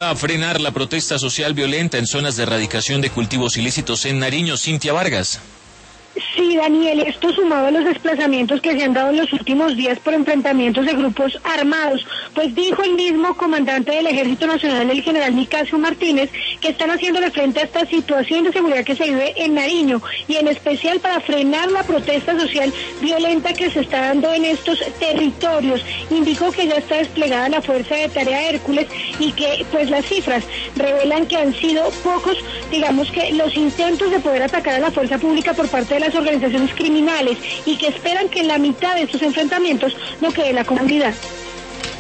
A frenar la protesta social violenta en zonas de erradicación de cultivos ilícitos en Nariño. Cintia Vargas. Sí, Daniel, esto sumado a los desplazamientos que se han dado en los últimos días por enfrentamientos de grupos armados, pues dijo el mismo comandante del Ejército Nacional, el general Nicasio Martínez, que están haciéndole frente a esta situación de seguridad que se vive en Nariño, y en especial para frenar la protesta social violenta que se está dando en estos territorios. Indicó que ya está desplegada la Fuerza de Tarea Hércules y que pues las cifras revelan que han sido pocos, digamos que los intentos de poder atacar a la fuerza pública por parte de las organizaciones criminales, y que esperan que en la mitad de estos enfrentamientos no quede la comunidad.